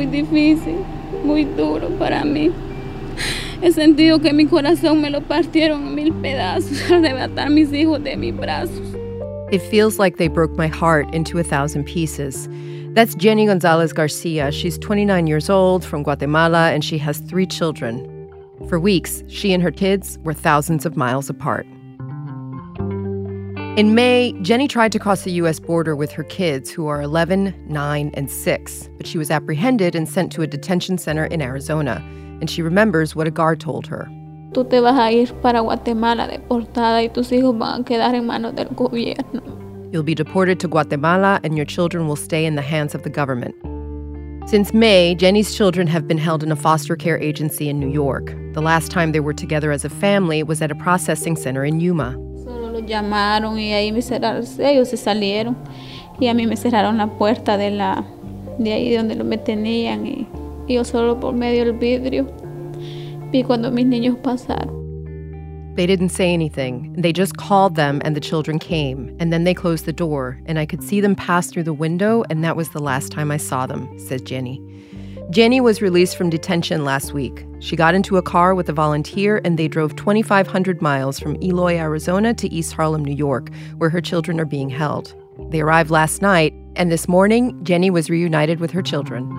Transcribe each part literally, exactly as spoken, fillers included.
difícil, muy duro para mí. He sentido que mi corazón me lo partieron en mil pedazos al arrebatar mis hijos de mis brazos. It feels like they broke my heart into a thousand pieces. That's Jenny Gonzalez Garcia. She's twenty-nine years old, from Guatemala, and she has three children. For weeks, she and her kids were thousands of miles apart. In May, Jenny tried to cross the U S border with her kids, who are eleven, nine, and six, but she was apprehended and sent to a detention center in Arizona. And she remembers what a guard told her. Tú te vas a ir para Guatemala deportada y tus hijos van a quedar en manos del gobierno. You'll be deported to Guatemala and your children will stay in the hands of the government. Since May, Jenny's children have been held in a foster care agency in New York. The last time they were together as a family was at a processing center in Yuma. Solo los llamaron y ahí me cerraron, ellos se salieron y a mí me cerraron la puerta de la de ahí donde me tenían y yo solo por medio del vidrio vi cuando mis niños pasaron. They didn't say anything. They just called them and the children came, and then they closed the door, and I could see them pass through the window, and that was the last time I saw them, says Jenny. Jenny was released from detention last week. She got into a car with a volunteer, and they drove twenty-five hundred miles from Eloy, Arizona to East Harlem, New York, where her children are being held. They arrived last night, and this morning, Jenny was reunited with her children.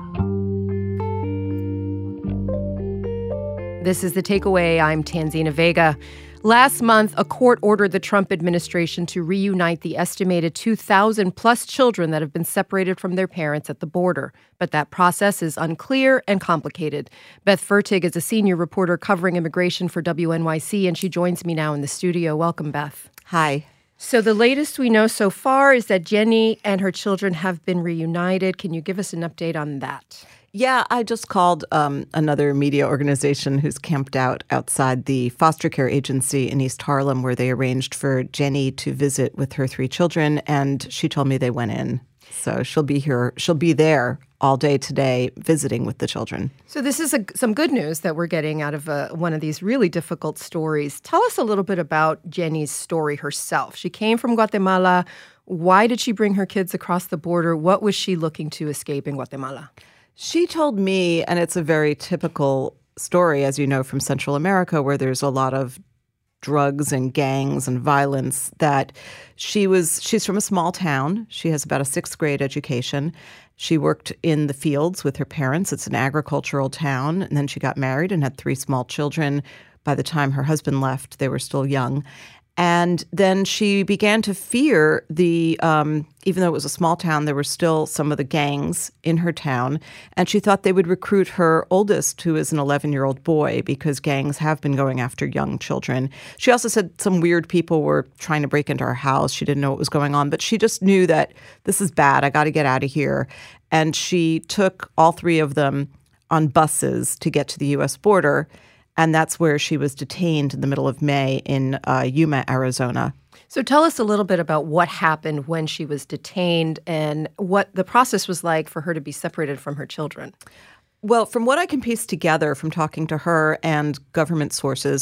This is The Takeaway. I'm Tanzina Vega. Last month, a court ordered the Trump administration to reunite the estimated two thousand plus children that have been separated from their parents at the border. But that process is unclear and complicated. Beth Fertig is a senior reporter covering immigration for W N Y C, and she joins me now in the studio. Welcome, Beth. Hi. So the latest we know so far is that Jenny and her children have been reunited. Can you give us an update on that? Yeah, I just called um, another media organization who's camped out outside the foster care agency in East Harlem, where they arranged for Jenny to visit with her three children, and she told me they went in. So she'll be here. She'll be there all day today visiting with the children. So this is a, some good news that we're getting out of a, one of these really difficult stories. Tell us a little bit about Jenny's story herself. She came from Guatemala. Why did she bring her kids across the border? What was she looking to escape in Guatemala? She told me, and it's a very typical story, as you know, from Central America, where there's a lot of drugs and gangs and violence, that she was, she's from a small town. She has about a sixth grade education. She worked in the fields with her parents. It's an agricultural town. And then she got married and had three small children. By the time her husband left, they were still young. And then she began to fear the, um, even though it was a small town, there were still some of the gangs in her town. And she thought they would recruit her oldest, who is an eleven-year-old boy, because gangs have been going after young children. She also said some weird people were trying to break into her house. She didn't know what was going on, but she just knew that this is bad. I got to get out of here. And she took all three of them on buses to get to the U S border. And that's where she was detained in the middle of May in uh, Yuma, Arizona. So tell us a little bit about what happened when she was detained and what the process was like for her to be separated from her children. Well, from what I can piece together from talking to her and government sources,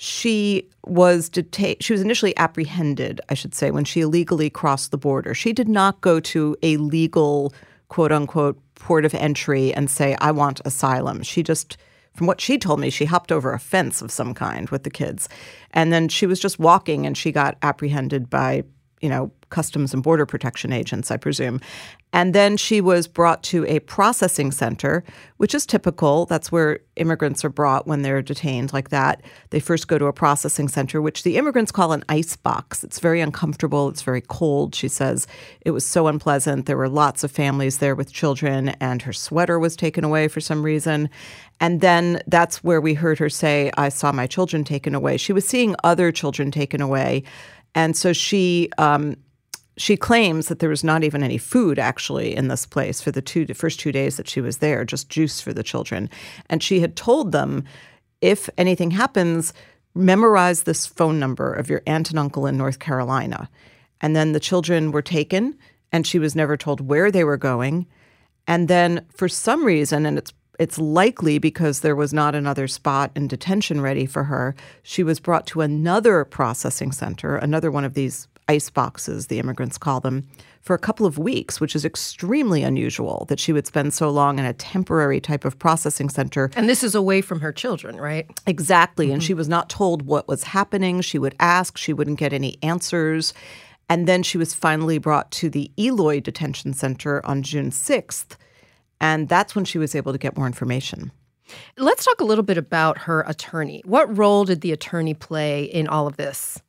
she was detained. She was initially apprehended, I should say, when she illegally crossed the border. She did not go to a legal, quote unquote, port of entry and say, I want asylum. She just... From what she told me, she hopped over a fence of some kind with the kids. And then she was just walking and she got apprehended by, you know, Customs and Border Protection agents, I presume. And then she was brought to a processing center, which is typical. That's where immigrants are brought when they're detained like that. They first go to a processing center, which the immigrants call an ice box. It's very uncomfortable. It's very cold, she says. It was so unpleasant. There were lots of families there with children, and her sweater was taken away for some reason. And then that's where we heard her say, I saw my children taken away. She was seeing other children taken away. And so she um, she claims that there was not even any food actually in this place for the two the first two days that she was there, just juice for the children. And she had told them, if anything happens, memorize this phone number of your aunt and uncle in North Carolina. And then the children were taken, and she was never told where they were going. And then for some reason, and it's It's likely because there was not another spot in detention ready for her, she was brought to another processing center, another one of these ice boxes, the immigrants call them, for a couple of weeks, which is extremely unusual that she would spend so long in a temporary type of processing center. And this is away from her children, right? Exactly. Mm-hmm. And she was not told what was happening. She would ask. She wouldn't get any answers. And then she was finally brought to the Eloy Detention Center on June sixth. And that's when she was able to get more information. Let's talk a little bit about her attorney. What role did the attorney play in all of this?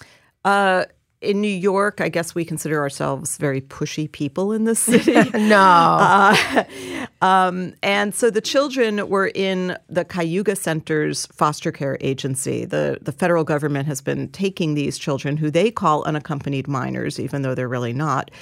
Uh, in New York, I guess we consider ourselves very pushy people in this city. No. Uh, um, and so the children were in the Cayuga Center's foster care agency. The, the federal government has been taking these children, who they call unaccompanied minors, even though they're really not,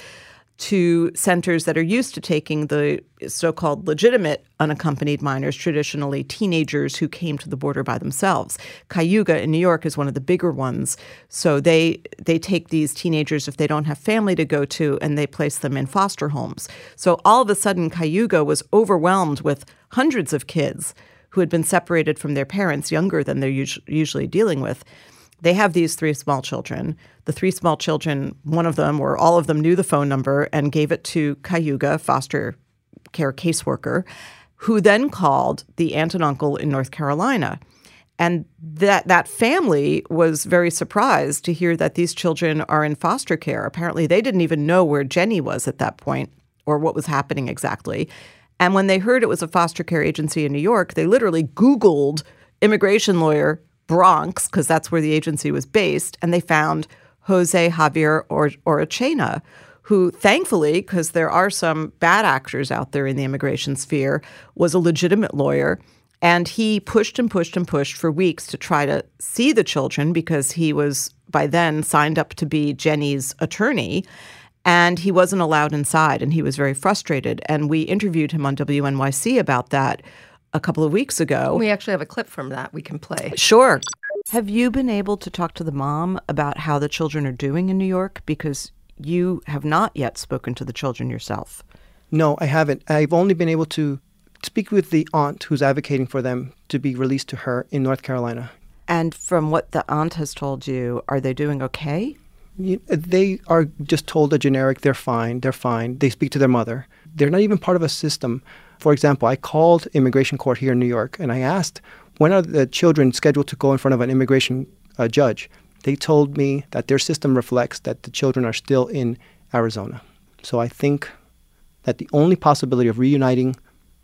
to centers that are used to taking the so-called legitimate unaccompanied minors, traditionally teenagers who came to the border by themselves. Cayuga in New York is one of the bigger ones. So they they take these teenagers if they don't have family to go to, and they place them in foster homes. So all of a sudden, Cayuga was overwhelmed with hundreds of kids who had been separated from their parents younger than they're us- usually dealing with. They have these three small children. The three small children, one of them or all of them knew the phone number and gave it to Cayuga, foster care caseworker, who then called the aunt and uncle in North Carolina. And that that family was very surprised to hear that these children are in foster care. Apparently, they didn't even know where Jenny was at that point or what was happening exactly. And when they heard it was a foster care agency in New York, they literally Googled immigration lawyer Bronx, because that's where the agency was based, and they found Jose Javier or Orachena, who thankfully, because there are some bad actors out there in the immigration sphere, was a legitimate lawyer. And he pushed and pushed and pushed for weeks to try to see the children, because he was by then signed up to be Jenny's attorney. And he wasn't allowed inside, and he was very frustrated. And we interviewed him on W N Y C about that a couple of weeks ago. We actually have a clip from that we can play. Sure. Have you been able to talk to the mom about how the children are doing in New York? Because you have not yet spoken to the children yourself. No, I haven't. I've only been able to speak with the aunt who's advocating for them to be released to her in North Carolina. And from what the aunt has told you, are they doing okay? You, they are just told a generic, they're fine, they're fine. They speak to their mother. They're not even part of a system. For example, I called immigration court here in New York, and I asked, when are the children scheduled to go in front of an immigration uh, judge? They told me that their system reflects that the children are still in Arizona. So I think that the only possibility of reuniting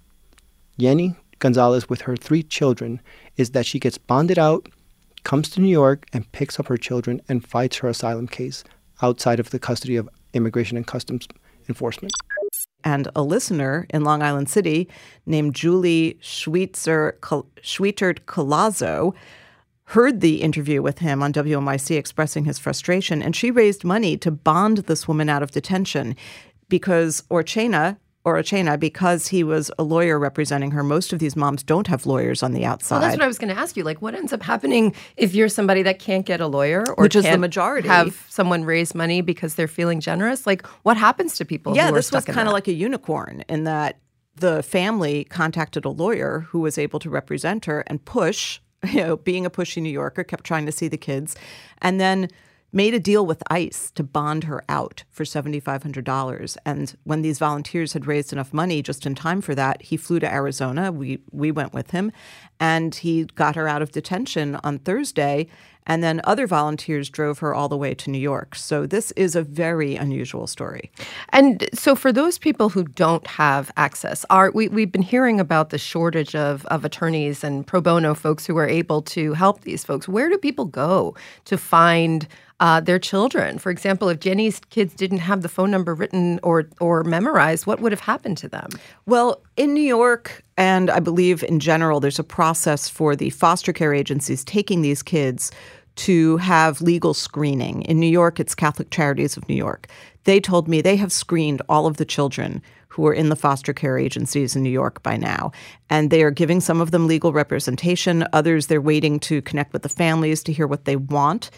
Jenny Gonzalez with her three children is that she gets bonded out, comes to New York, and picks up her children and fights her asylum case outside of the custody of Immigration and Customs Enforcement. And a listener in Long Island City named Julie Schweitzer, Schweitert-Colazzo heard the interview with him on W N Y C expressing his frustration, and she raised money to bond this woman out of detention because Orachena, Orachena, because he was a lawyer representing her. Most of these moms don't have lawyers on the outside. Well, that's what I was going to ask you. Like, what ends up happening if you're somebody that can't get a lawyer or Which is the can't majority. have someone raise money because they're feeling generous? Like, what happens to people Yeah, who are this was stuck in kind of that? like a unicorn in that the family contacted a lawyer who was able to represent her and push, you know, being a pushy New Yorker, kept trying to see the kids, and then made a deal with ICE to bond her out for seven thousand five hundred dollars. And when these volunteers had raised enough money just in time for that, he flew to Arizona. We we went with him, and he got her out of detention on Thursday. And then other volunteers drove her all the way to New York. So this is a very unusual story. And so for those people who don't have access, are we, we've been hearing about the shortage of, of attorneys and pro bono folks who are able to help these folks. Where do people go to find uh, their children? For example, if Jenny's kids didn't have the phone number written or, or memorized, what would have happened to them? Well, in New York, and I believe in general, there's a process for the foster care agencies taking these kids to have legal screening. In New York, it's Catholic Charities of New York. They told me they have screened all of the children who are in the foster care agencies in New York by now. And they are giving some of them legal representation. Others, they're waiting to connect with the families to hear what they want.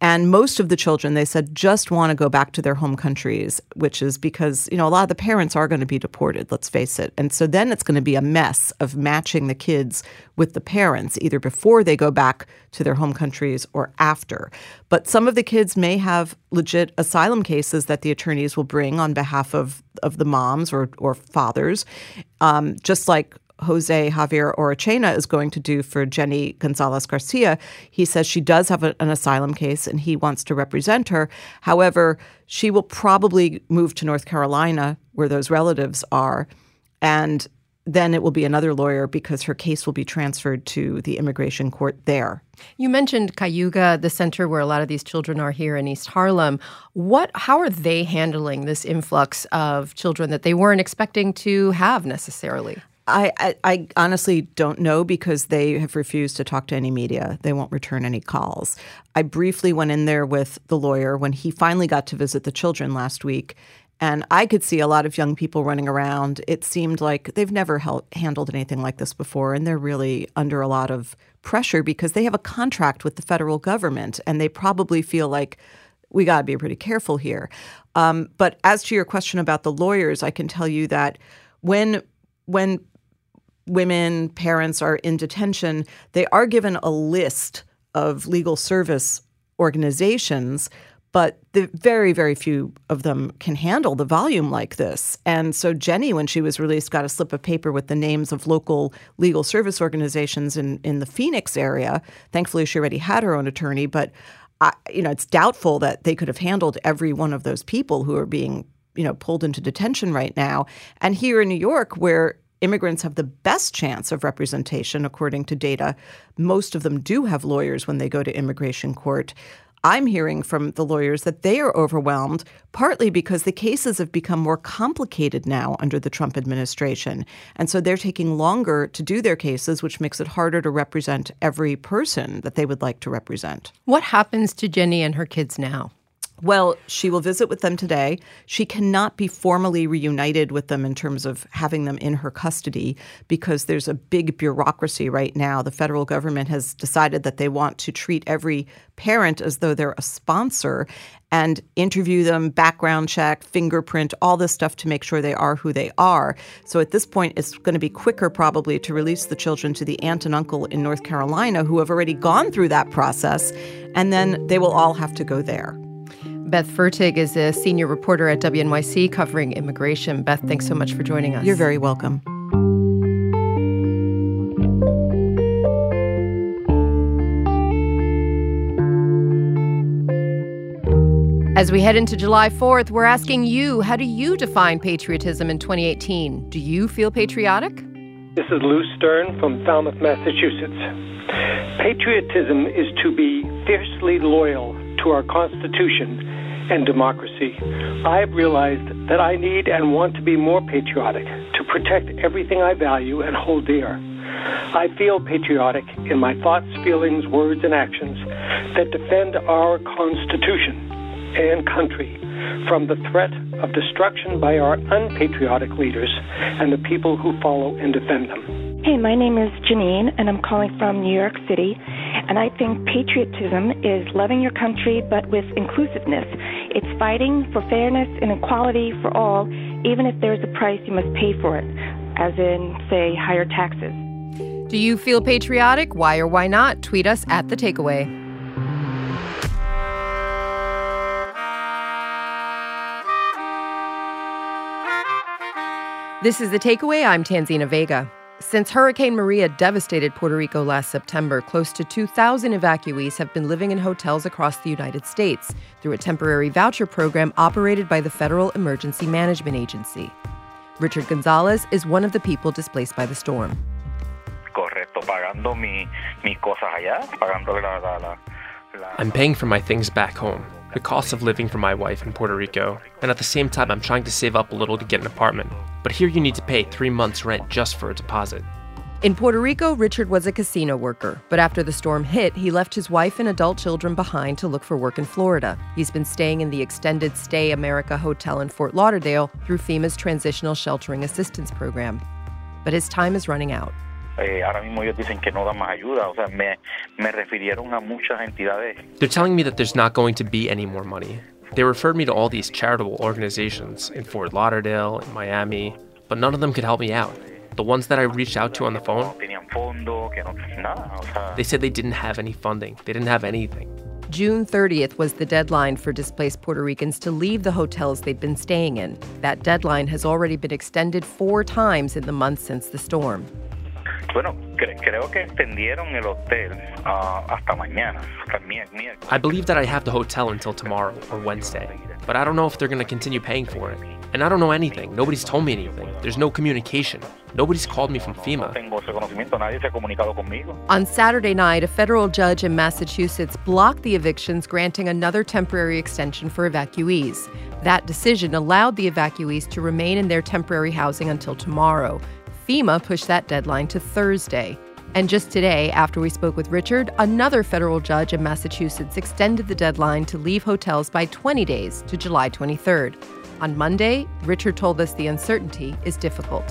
And most of the children, they said, just want to go back to their home countries, which is because, you know, a lot of the parents are going to be deported, let's face it. And so then it's going to be a mess of matching the kids with the parents, either before they go back to their home countries or after. But some of the kids may have legit asylum cases that the attorneys will bring on behalf of, of the moms or, or fathers, um, just like Jose Javier Orachena is going to do for Jenny Gonzalez Garcia. He says she does have a, an asylum case and he wants to represent her. However, she will probably move to North Carolina where those relatives are. And then it will be another lawyer because her case will be transferred to the immigration court there. You mentioned Cayuga, the center where a lot of these children are here in East Harlem. What, how are they handling this influx of children that they weren't expecting to have necessarily? I, I, I honestly don't know because they have refused to talk to any media. They won't return any calls. I briefly went in there with the lawyer when he finally got to visit the children last week, and I could see a lot of young people running around. It seemed like they've never hel- handled anything like this before, and they're really under a lot of pressure because they have a contract with the federal government, and they probably feel like we got to be pretty careful here. Um, but as to your question about the lawyers, I can tell you that when when women, parents are in detention, they are given a list of legal service organizations, but the very, very few of them can handle the volume like this. And so Jenny, when she was released, got a slip of paper with the names of local legal service organizations in, in the Phoenix area. Thankfully, she already had her own attorney, but I, you know, it's doubtful that they could have handled every one of those people who are being, you know, pulled into detention right now. And here in New York, where immigrants have the best chance of representation, according to data, most of them do have lawyers when they go to immigration court. I'm hearing from the lawyers that they are overwhelmed, partly because the cases have become more complicated now under the Trump administration. And so they're taking longer to do their cases, which makes it harder to represent every person that they would like to represent. What happens to Jenny and her kids now? Well, she will visit with them today. She cannot be formally reunited with them in terms of having them in her custody because there's a big bureaucracy right now. The federal government has decided that they want to treat every parent as though they're a sponsor and interview them, background check, fingerprint, all this stuff to make sure they are who they are. So at this point, it's going to be quicker probably to release the children to the aunt and uncle in North Carolina who have already gone through that process, and then they will all have to go there. Beth Fertig is a senior reporter at W N Y C covering immigration. Beth, thanks so much for joining us. You're very welcome. As we head into July fourth, we're asking you, how do you define patriotism in twenty eighteen? Do you feel patriotic? This is Lou Stern from Falmouth, Massachusetts. Patriotism is to be fiercely loyal to our Constitution and democracy. I have realized that I need and want to be more patriotic, to protect everything I value and hold dear. I feel patriotic in my thoughts, feelings, words, and actions that defend our Constitution and country from the threat of destruction by our unpatriotic leaders and the people who follow and defend them. Hey, my name is Janine, and I'm calling from New York City. And I think patriotism is loving your country, but with inclusiveness. It's fighting for fairness and equality for all, even if there's a price you must pay for it, as in, say, higher taxes. Do you feel patriotic? Why or why not? Tweet us at The Takeaway. This is The Takeaway. I'm Tanzina Vega. Since Hurricane Maria devastated Puerto Rico last September, close to two thousand evacuees have been living in hotels across the United States through a temporary voucher program operated by the Federal Emergency Management Agency. Richard Gonzalez is one of the people displaced by the storm. Correcto, pagando mi, mi cosas allá, pagando la, la, la, la. I'm paying for my things back home, the cost of living for my wife in Puerto Rico, and at the same time I'm trying to save up a little to get an apartment. But here you need to pay three months' rent just for a deposit. In Puerto Rico, Richard was a casino worker, but after the storm hit, he left his wife and adult children behind to look for work in Florida. He's been staying in the Extended Stay America Hotel in Fort Lauderdale through FEMA's Transitional Sheltering Assistance Program. But his time is running out. Eh, ahora mismo ellos dicen que no dan más ayuda. O sea, me, me refirieron a muchas entidades. They're telling me that there's not going to be any more money. They referred me to all these charitable organizations in Fort Lauderdale, in Miami, but none of them could help me out. The ones that I reached out to on the phone, they said they didn't have any funding. They didn't have anything. June thirtieth was the deadline for displaced Puerto Ricans to leave the hotels they'd been staying in. That deadline has already been extended four times in the months since the storm. Bueno, cre- creo que extendieron el hotel uh, hasta mañana, hasta miércoles. I believe that I have the hotel until tomorrow or Wednesday, but I don't know if they're going to continue paying for it. And I don't know anything. Nobody's told me anything. There's no communication. Nobody's called me from FEMA. On Saturday night, a federal judge in Massachusetts blocked the evictions, granting another temporary extension for evacuees. That decision allowed the evacuees to remain in their temporary housing until tomorrow. FEMA pushed that deadline to Thursday. And just today, after we spoke with Richard, another federal judge in Massachusetts extended the deadline to leave hotels by twenty days to July twenty-third. On Monday, Richard told us the uncertainty is difficult.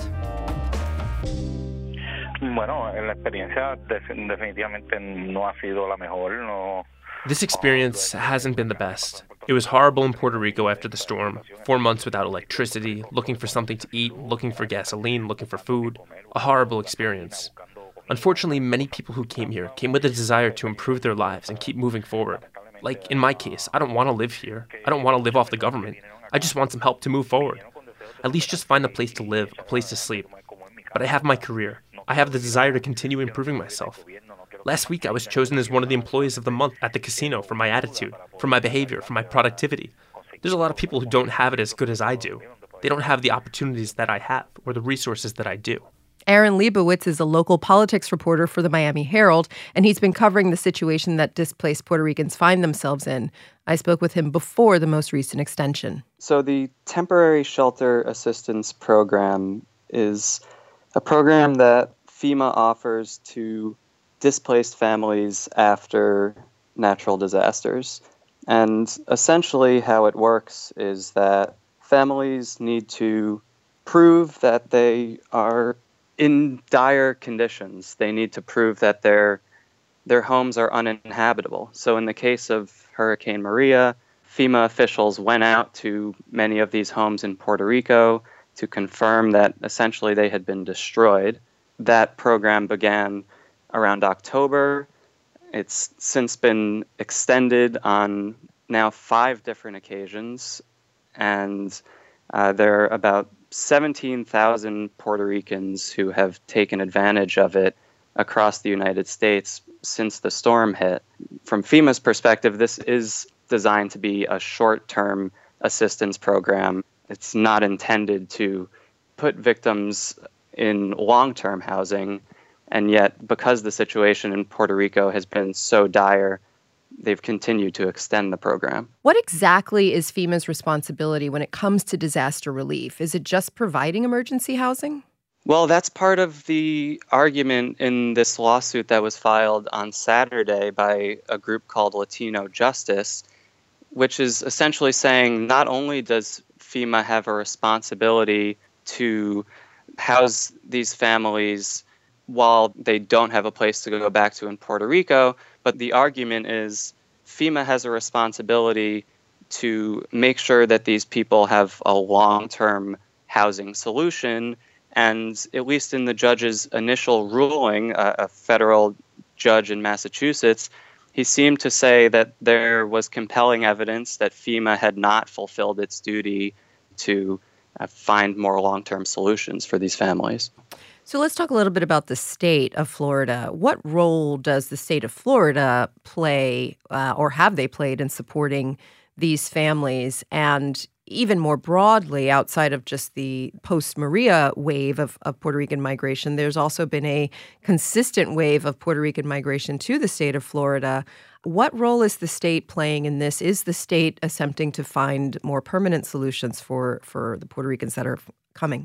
Bueno, la experiencia definitivamente no ha sido la mejor. No. This experience hasn't been the best. It was horrible in Puerto Rico after the storm. Four months without electricity, looking for something to eat, looking for gasoline, looking for food. A horrible experience. Unfortunately, many people who came here came with a desire to improve their lives and keep moving forward. Like in my case, I don't want to live here. I don't want to live off the government. I just want some help to move forward. At least just find a place to live, a place to sleep. But I have my career. I have the desire to continue improving myself. Last week, I was chosen as one of the employees of the month at the casino for my attitude, for my behavior, for my productivity. There's a lot of people who don't have it as good as I do. They don't have the opportunities that I have or the resources that I do. Aaron Leibowitz is a local politics reporter for the Miami Herald, and he's been covering the situation that displaced Puerto Ricans find themselves in. I spoke with him before the most recent extension. So the Temporary Shelter Assistance Program is a program that FEMA offers to displaced families after natural disasters. And essentially how it works is that families need to prove that they are in dire conditions. They need to prove that their their homes are uninhabitable. So in the case of Hurricane Maria, FEMA officials went out to many of these homes in Puerto Rico to confirm that essentially they had been destroyed. That program began around October. It's since been extended on now five different occasions, and uh, there are about seventeen thousand Puerto Ricans who have taken advantage of it across the United States since the storm hit. From FEMA's perspective, this is designed to be a short-term assistance program. It's not intended to put victims in long-term housing. And yet, because the situation in Puerto Rico has been so dire, they've continued to extend the program. What exactly is FEMA's responsibility when it comes to disaster relief? Is it just providing emergency housing? Well, that's part of the argument in this lawsuit that was filed on Saturday by a group called Latino Justice, which is essentially saying not only does FEMA have a responsibility to house these families while they don't have a place to go back to in Puerto Rico, but the argument is FEMA has a responsibility to make sure that these people have a long-term housing solution. And at least in the judge's initial ruling, a, a federal judge in Massachusetts, he seemed to say that there was compelling evidence that FEMA had not fulfilled its duty to uh, find more long-term solutions for these families. So let's talk a little bit about the state of Florida. What role does the state of Florida play, uh, or have they played, in supporting these families? And even more broadly, outside of just the post-Maria wave of, of Puerto Rican migration, there's also been a consistent wave of Puerto Rican migration to the state of Florida. What role is the state playing in this? Is the state attempting to find more permanent solutions for, for the Puerto Ricans that are coming?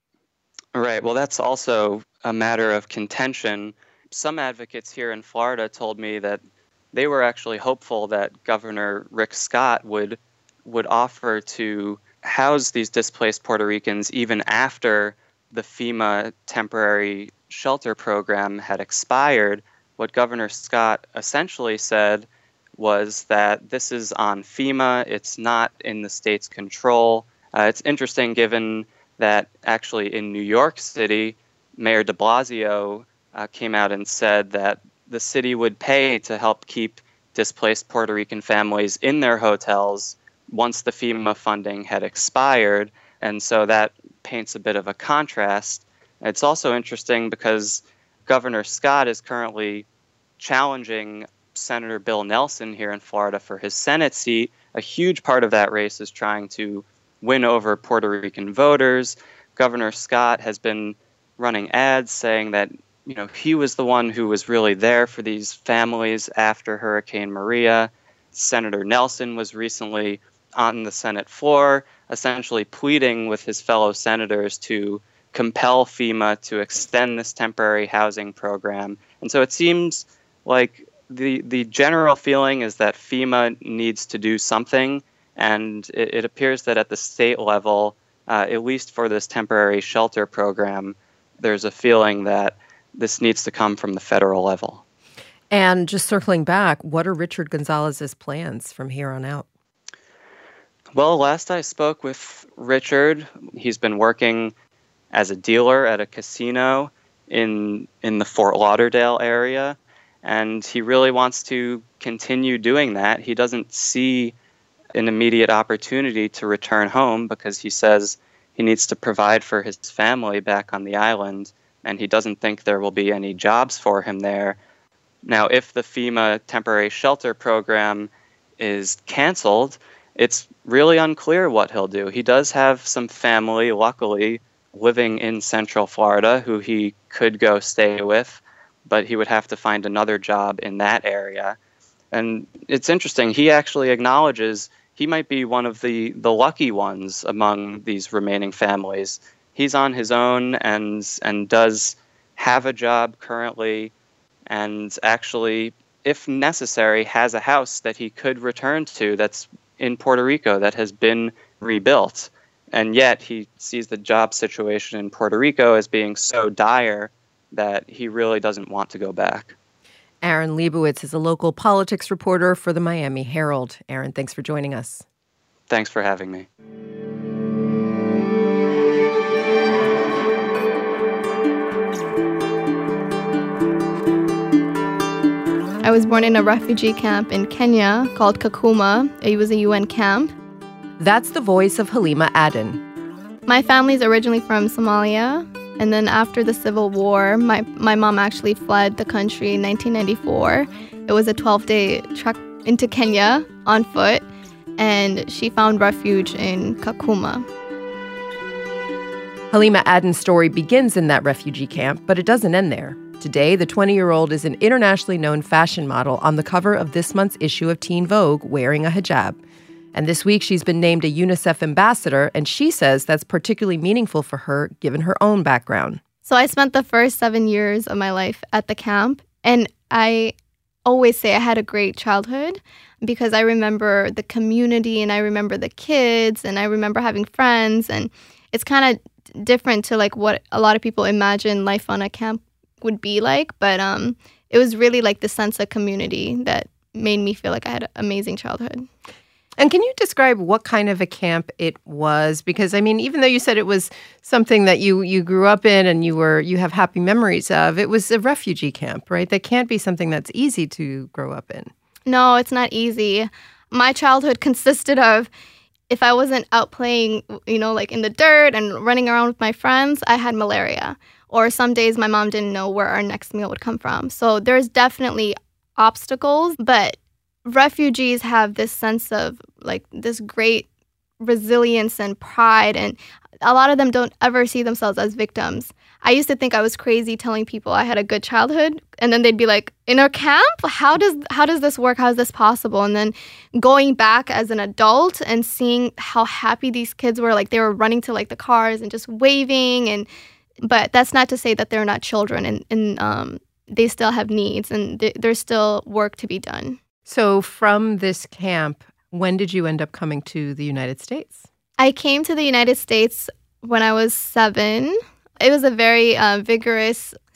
Right. Well, that's also a matter of contention. Some advocates here in Florida told me that they were actually hopeful that Governor Rick Scott would would offer to house these displaced Puerto Ricans even after the FEMA temporary shelter program had expired, what Governor Scott essentially said was that this is on FEMA. It's not in the state's control. Uh, it's interesting given that actually in New York City, Mayor de Blasio uh, came out and said that the city would pay to help keep displaced Puerto Rican families in their hotels once the FEMA funding had expired. And so that paints a bit of a contrast. It's also interesting because Governor Scott is currently challenging Senator Bill Nelson here in Florida for his Senate seat. A huge part of that race is trying to win over Puerto Rican voters. Governor Scott has been running ads saying that, you know, he was the one who was really there for these families after Hurricane Maria. Senator Nelson was recently on the Senate floor, essentially pleading with his fellow senators to compel FEMA to extend this temporary housing program. And so it seems like the the general feeling is that FEMA needs to do something, and it, it appears that at the state level, uh, at least for this temporary shelter program, there's a feeling that this needs to come from the federal level. And just circling back, what are Richard Gonzalez's plans from here on out? Well, last I spoke with Richard, he's been working as a dealer at a casino in in the Fort Lauderdale area, and he really wants to continue doing that. He doesn't see an immediate opportunity to return home because he says he needs to provide for his family back on the island, and he doesn't think there will be any jobs for him there. Now, if the FEMA temporary shelter program is canceled, it's really unclear what he'll do. He does have some family, luckily, living in Central Florida who he could go stay with, but he would have to find another job in that area. And it's interesting, he actually acknowledges he might be one of the, the lucky ones among these remaining families. He's on his own and and does have a job currently, and actually, if necessary, has a house that he could return to that's in Puerto Rico that has been rebuilt. And yet he sees the job situation in Puerto Rico as being so dire that he really doesn't want to go back. Aaron Leibowitz is a local politics reporter for the Miami Herald. Aaron, thanks for joining us. Thanks for having me. I was born in a refugee camp in Kenya called Kakuma. It was a U N camp. That's the voice of Halima Aden. My family's originally from Somalia, and then after the Civil War, my, my mom actually fled the country in nineteen ninety-four. It was a twelve-day trek into Kenya on foot, and she found refuge in Kakuma. Halima Aden's story begins in that refugee camp, but it doesn't end there. Today, the twenty-year-old is an internationally known fashion model on the cover of this month's issue of Teen Vogue wearing a hijab. And this week, she's been named a UNICEF ambassador, and she says that's particularly meaningful for her, given her own background. So I spent the first seven years of my life at the camp, and I always say I had a great childhood because I remember the community, and I remember the kids, and I remember having friends, and it's kind of different to like what a lot of people imagine life on a camp would be like, but um, it was really like the sense of community that made me feel like I had an amazing childhood. And can you describe what kind of a camp it was? Because, I mean, even though you said it was something that you, you grew up in and you were you have happy memories of, it was a refugee camp, right? That can't be something that's easy to grow up in. No, it's not easy. My childhood consisted of, if I wasn't out playing, you know, like in the dirt and running around with my friends, I had malaria. Or some days my mom didn't know where our next meal would come from. So there's definitely obstacles, but refugees have this sense of like this great resilience and pride, and a lot of them don't ever see themselves as victims. I used to think I was crazy telling people I had a good childhood, and then they'd be like, in a camp? How does how does this work? How is this possible? And then going back as an adult and seeing how happy these kids were, like they were running to like the cars and just waving, and but that's not to say that they're not children, and, and um, they still have needs, and th- there's still work to be done. So from this camp, when did you end up coming to the United States? I came to the United States when I was seven. It was a very uh, vigorous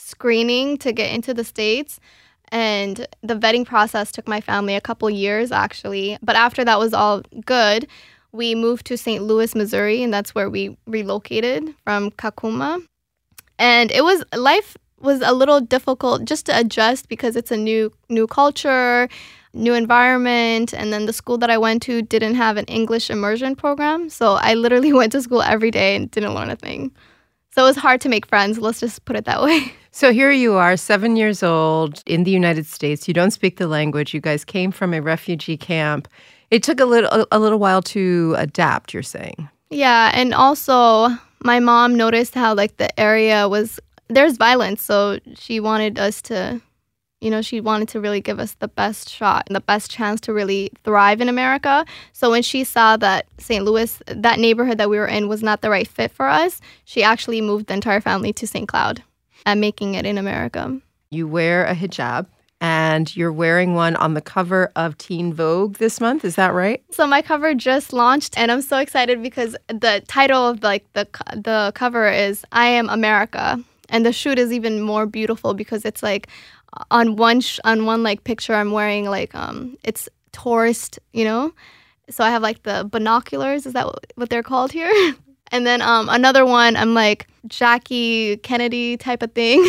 screening to get into the States. And the vetting process took my family a couple years, actually. But after that was all good, we moved to Saint Louis, Missouri, and that's where we relocated from Kakuma. And it was, life was a little difficult just to adjust because it's a new new culture, new environment. And then the school that I went to didn't have an English immersion program. So I literally went to school every day and didn't learn a thing. So it was hard to make friends, let's just put it that way. So here you are, seven years old, in the United States. You don't speak the language. You guys came from a refugee camp. It took a little a little while to adapt, you're saying. Yeah, and also my mom noticed how like the area was, there's violence. So she wanted us to, you know, she wanted to really give us the best shot and the best chance to really thrive in America. So when she saw that Saint Louis, that neighborhood that we were in was not the right fit for us, she actually moved the entire family to Saint Cloud and making it in America. You wear a hijab and you're wearing one on the cover of Teen Vogue this month. Is that right? So my cover just launched and I'm so excited because the title of like the the cover is I Am America. And the shoot is even more beautiful because it's like on one sh- on one like picture I'm wearing like um it's tourist, you know, so I have like the binoculars, is that what, what they're called here? And then um another one I'm like Jackie Kennedy type of thing.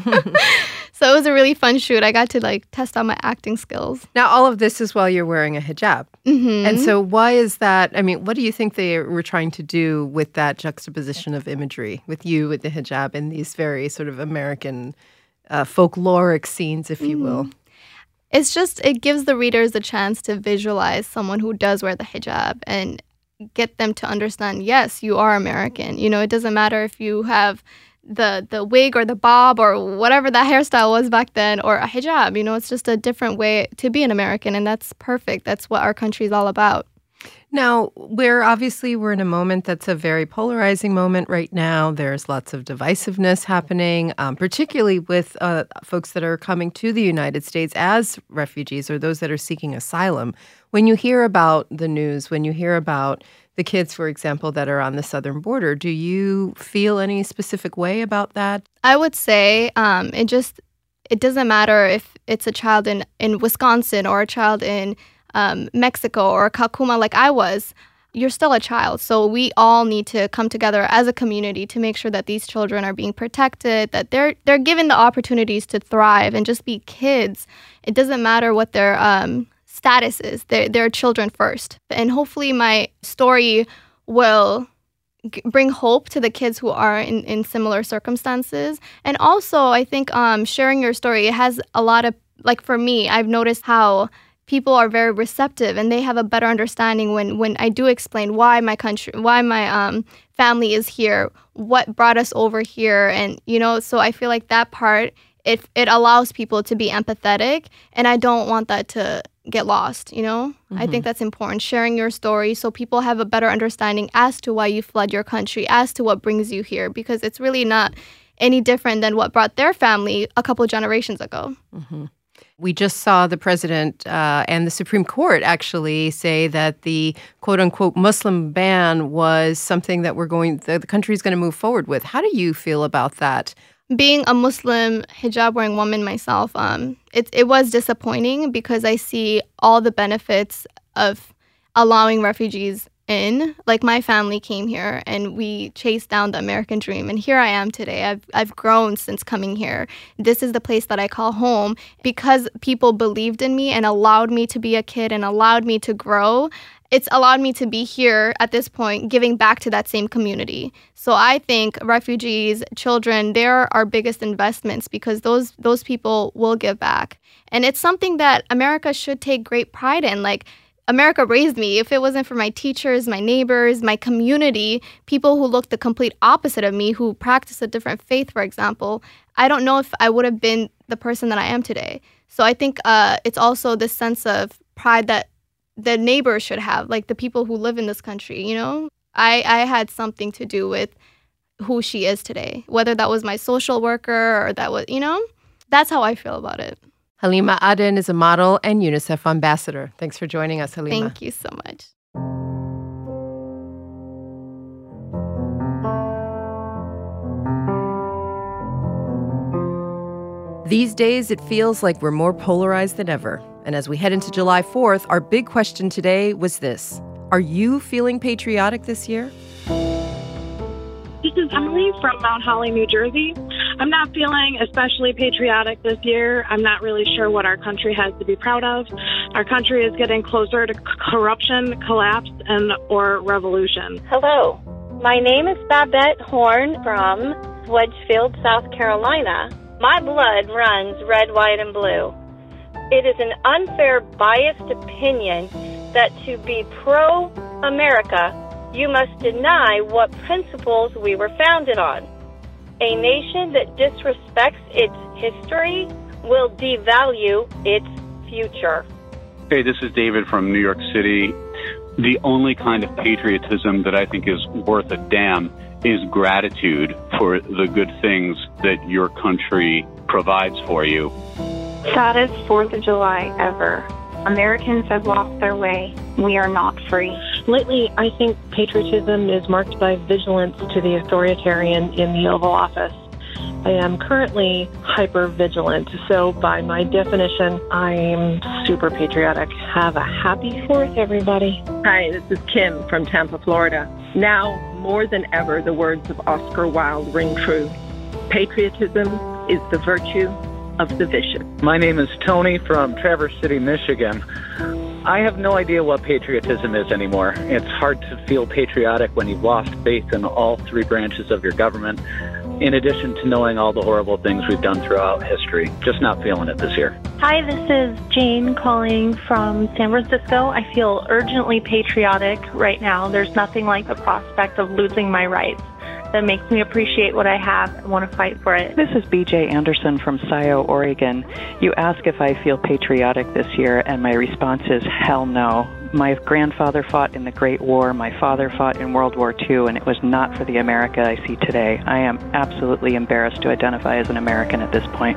So it was a really fun shoot. I got to like test out my acting skills. Now all of this is while you're wearing a hijab. Mm-hmm. And so why is that? I mean, what do you think they were trying to do with that juxtaposition of imagery, with you with the hijab and these very sort of American Uh, folkloric scenes, if you will? It's just, it gives the readers a chance to visualize someone who does wear the hijab and get them to understand, yes, you are American. You know, it doesn't matter if you have the the wig or the bob or whatever that hairstyle was back then or a hijab. You know, it's just a different way to be an American, and that's perfect. That's what our country is all about. Now, we're obviously we're in a moment that's a very polarizing moment right now. There's lots of divisiveness happening, um, particularly with uh, folks that are coming to the United States as refugees or those that are seeking asylum. When you hear about the news, when you hear about the kids, for example, that are on the southern border, do you feel any specific way about that? I would say um, it just, it doesn't matter if it's a child in, in Wisconsin or a child in Um, Mexico or Kakuma like I was, you're still a child. So we all need to come together as a community to make sure that these children are being protected, that they're they're given the opportunities to thrive and just be kids. It doesn't matter what their um, status is. They're, they're children first. And hopefully my story will g- bring hope to the kids who are in, in similar circumstances. And also, I think um, sharing your story, it has a lot of, like for me, I've noticed how people are very receptive and they have a better understanding when, when I do explain why my country, why my um, family is here, what brought us over here. And, you know, so I feel like that part, it it allows people to be empathetic. And I don't want that to get lost, you know? Mm-hmm. I think that's important, sharing your story so people have a better understanding as to why you fled your country, as to what brings you here, because it's really not any different than what brought their family a couple generations ago. Mm-hmm. We just saw the president uh, and the Supreme Court actually say that the quote-unquote Muslim ban was something that we're going, the, the country is going to move forward with. How do you feel about that? Being a Muslim hijab-wearing woman myself, um, it, it was disappointing because I see all the benefits of allowing refugees in. Like my family came here and we chased down the American dream, and here I am today. I've I've grown since coming here. This is the place that I call home because people believed in me and allowed me to be a kid and allowed me to grow. It's allowed me to be here at this point, giving back to that same community. So I think refugees, children, they're our biggest investments because those those people will give back. And it's something that America should take great pride in. Like, America raised me. If it wasn't for my teachers, my neighbors, my community, people who looked the complete opposite of me, who practice a different faith, for example, I don't know if I would have been the person that I am today. So I think uh, it's also this sense of pride that the neighbors should have, like the people who live in this country, you know? I, I had something to do with who she is today, whether that was my social worker or that was, you know? That's how I feel about it. Halima Aden is a model and UNICEF ambassador. Thanks for joining us, Halima. Thank you so much. These days, it feels like we're more polarized than ever. And as we head into July fourth, our big question today was this. Are you feeling patriotic this year? This is Emily from Mount Holly, New Jersey. I'm not feeling especially patriotic this year. I'm not really sure what our country has to be proud of. Our country is getting closer to c- corruption, collapse, and or revolution. Hello. My name is Babette Horn from Wedgefield, South Carolina. My blood runs red, white, and blue. It is an unfair, biased opinion that to be pro-America, you must deny what principles we were founded on. A nation that disrespects its history will devalue its future. Hey, this is David from New York City. The only kind of patriotism that I think is worth a damn is gratitude for the good things that your country provides for you. Saddest fourth of July ever. Americans have lost their way. We are not free. Lately, I think patriotism is marked by vigilance to the authoritarian in the Oval Office. I am currently hyper-vigilant, so by my definition, I am super patriotic. Have a happy fourth, everybody. Hi, this is Kim from Tampa, Florida. Now, more than ever, the words of Oscar Wilde ring true. Patriotism is the virtue of the vicious. My name is Tony from Traverse City, Michigan. I have no idea what patriotism is anymore. It's hard to feel patriotic when you've lost faith in all three branches of your government, in addition to knowing all the horrible things we've done throughout history. Just not feeling it this year. Hi, this is Jane calling from San Francisco. I feel urgently patriotic right now. There's nothing like the prospect of losing my rights that makes me appreciate what I have and want to fight for it. This is B J Anderson from Scio, Oregon. You ask if I feel patriotic this year, and my response is hell no. My grandfather fought in the Great War. My father fought in World War Two, and it was not for the America I see today. I am absolutely embarrassed to identify as an American at this point.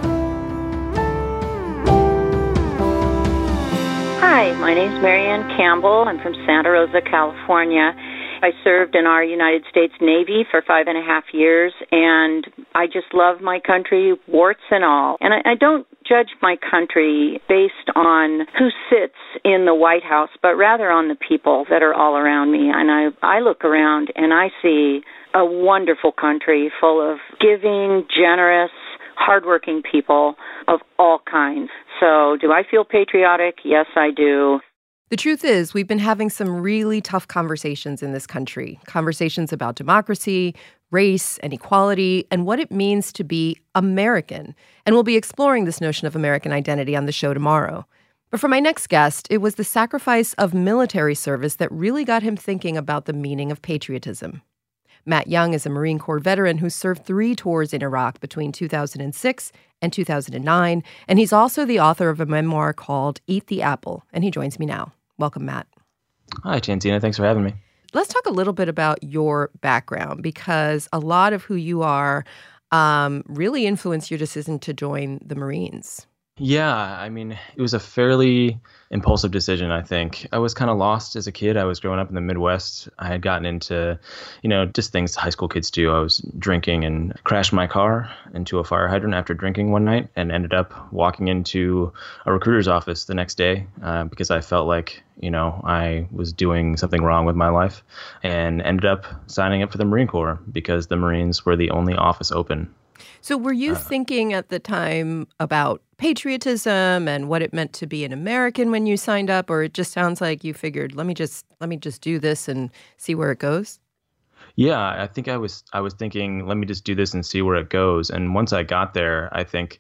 Hi, my name's Marianne Campbell. I'm from Santa Rosa, California. I served in our United States Navy for five and a half years, and I just love my country, warts and all. And I, I don't judge my country based on who sits in the White House, but rather on the people that are all around me. And I, I look around and I see a wonderful country full of giving, generous, hardworking people of all kinds. So do I feel patriotic? Yes, I do. The truth is, we've been having some really tough conversations in this country. Conversations about democracy, race, and equality, and what it means to be American. And we'll be exploring this notion of American identity on the show tomorrow. But for my next guest, it was the sacrifice of military service that really got him thinking about the meaning of patriotism. Matt Young is a Marine Corps veteran who served three tours in Iraq between two thousand six and two thousand nine, and he's also the author of a memoir called Eat the Apple, and he joins me now. Welcome, Matt. Hi, Tanzina. Thanks for having me. Let's talk a little bit about your background, because a lot of who you are um, really influenced your decision to join the Marines. Yeah, I mean, it was a fairly impulsive decision, I think. I was kind of lost as a kid. I was growing up in the Midwest. I had gotten into, you know, just things high school kids do. I was drinking and crashed my car into a fire hydrant after drinking one night and ended up walking into a recruiter's office the next day uh, because I felt like, you know, I was doing something wrong with my life, and ended up signing up for the Marine Corps because the Marines were the only office open. So were you uh, thinking at the time about patriotism and what it meant to be an American when you signed up, or it just sounds like you figured, let me just let me just do this and see where it goes? Yeah, I think I was I was thinking, let me just do this and see where it goes. And once I got there, I think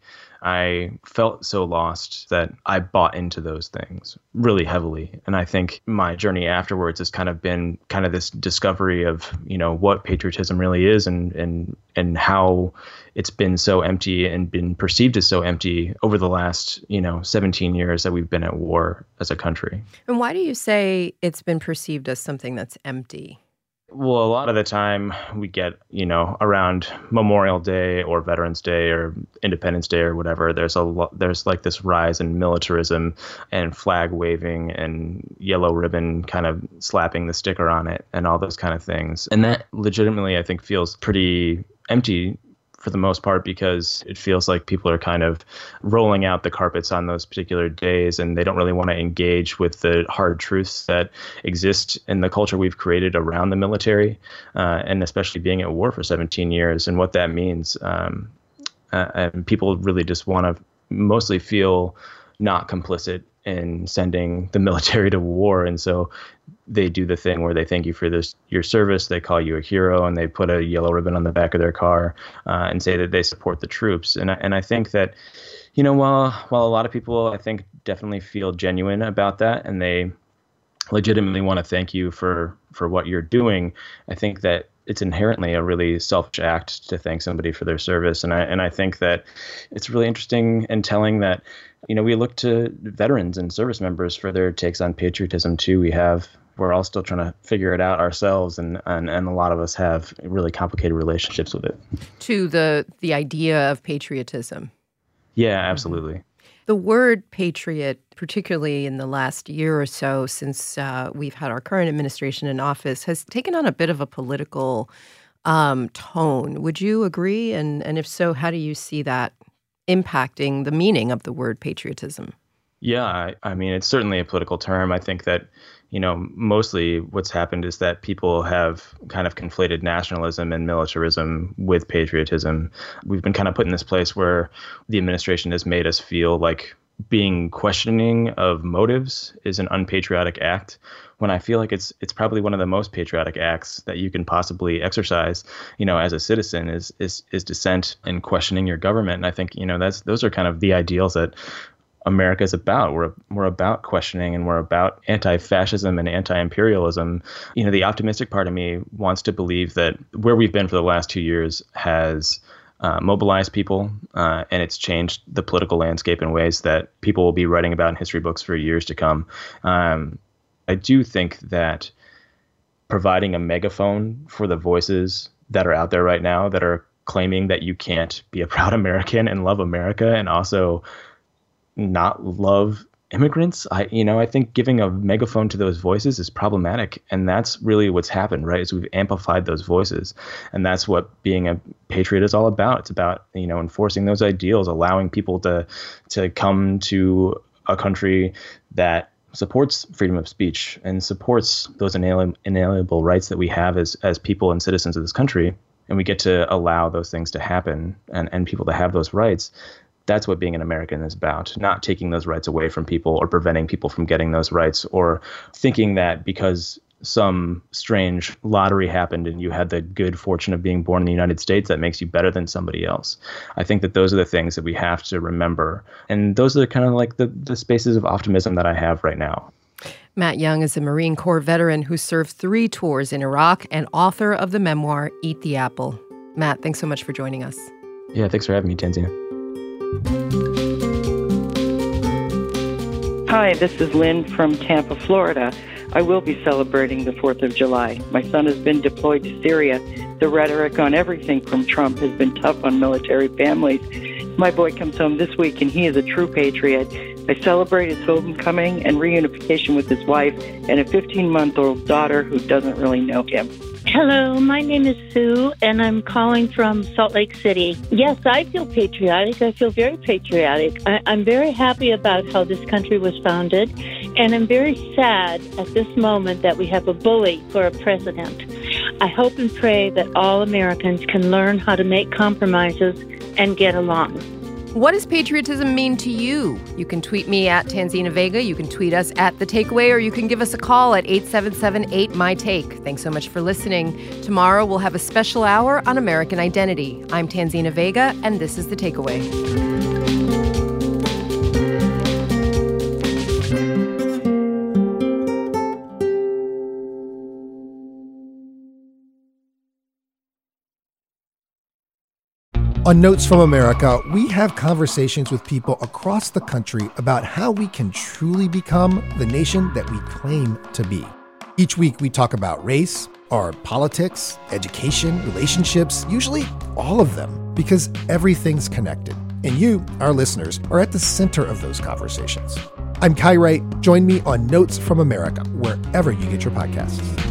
I felt so lost that I bought into those things really heavily. And I think my journey afterwards has kind of been kind of this discovery of, you know, what patriotism really is, and and and how it's been so empty and been perceived as so empty over the last, you know, seventeen years that we've been at war as a country. And why do you say it's been perceived as something that's empty? Well, a lot of the time we get, you know, around Memorial Day or Veterans Day or Independence Day or whatever, there's a lo- there's like this rise in militarism and flag waving and yellow ribbon kind of slapping the sticker on it and all those kind of things. And that legitimately, I think, feels pretty empty for the most part, because it feels like people are kind of rolling out the carpets on those particular days, and they don't really want to engage with the hard truths that exist in the culture we've created around the military, uh, and especially being at war for seventeen years and what that means. Um, uh, and people really just want to mostly feel not complicit in sending the military to war. And so they do the thing where they thank you for this, your service. They call you a hero, and they put a yellow ribbon on the back of their car uh, and say that they support the troops. And I, and I think that, you know, while while a lot of people, I think, definitely feel genuine about that, and they legitimately want to thank you for for what you're doing, I think that it's inherently a really selfish act to thank somebody for their service. And I and I think that it's really interesting and telling that, you know, we look to veterans and service members for their takes on patriotism too. We have, we're all still trying to figure it out ourselves, and, and, and a lot of us have really complicated relationships with it. To the the idea of patriotism. Yeah, absolutely. The word patriot, particularly in the last year or so since uh, we've had our current administration in office, has taken on a bit of a political um, tone. Would you agree? And, and if so, how do you see that impacting the meaning of the word patriotism? Yeah, I, I mean, it's certainly a political term. I think that, you know, mostly what's happened is that people have kind of conflated nationalism and militarism with patriotism. We've been kind of put in this place where the administration has made us feel like being questioning of motives is an unpatriotic act, when I feel like it's it's probably one of the most patriotic acts that you can possibly exercise, you know, as a citizen, is is is dissent and questioning your government. And I think, you know, that's those are kind of the ideals that America is about. We're we're about questioning, and we're about anti-fascism and anti-imperialism. You know, the optimistic part of me wants to believe that where we've been for the last two years has uh, mobilized people, uh, and it's changed the political landscape in ways that people will be writing about in history books for years to come. Um, I do think that providing a megaphone for the voices that are out there right now that are claiming that you can't be a proud American and love America and also not love immigrants, I, you know, I think giving a megaphone to those voices is problematic. And that's really what's happened, right? Is we've amplified those voices. And that's what being a patriot is all about. It's about, you know, enforcing those ideals, allowing people to, to come to a country that supports freedom of speech and supports those inalienable rights that we have as, as people and citizens of this country. And we get to allow those things to happen and, and people to have those rights. That's what being an American is about, not taking those rights away from people or preventing people from getting those rights, or thinking that because some strange lottery happened and you had the good fortune of being born in the United States, that makes you better than somebody else. I think that those are the things that we have to remember. And those are kind of like the, the spaces of optimism that I have right now. Matt Young is a Marine Corps veteran who served three tours in Iraq and author of the memoir, Eat the Apple. Matt, thanks so much for joining us. Yeah, thanks for having me, Tanzina. Hi, this is Lynn from Tampa, Florida. I will be celebrating the fourth of July. My son has been deployed to Syria. The rhetoric on everything from Trump has been tough on military families. My boy comes home this week, and he is a true patriot. I celebrate his homecoming and reunification with his wife and a fifteen-month-old daughter who doesn't really know him. Hello, my name is Sue, and I'm calling from Salt Lake City. Yes, I feel patriotic. I feel very patriotic. I, I'm very happy about how this country was founded, and I'm very sad at this moment that we have a bully for a president. I hope and pray that all Americans can learn how to make compromises and get along. What does patriotism mean to you? You can tweet me at Tanzina Vega, you can tweet us at The Takeaway, or you can give us a call at eight seven seven eight, M Y Take. Thanks so much for listening. Tomorrow we'll have a special hour on American identity. I'm Tanzina Vega, and this is The Takeaway. On Notes from America, we have conversations with people across the country about how we can truly become the nation that we claim to be. Each week, we talk about race, our politics, education, relationships, usually all of them, because everything's connected. And you, our listeners, are at the center of those conversations. I'm Kai Wright. Join me on Notes from America, wherever you get your podcasts.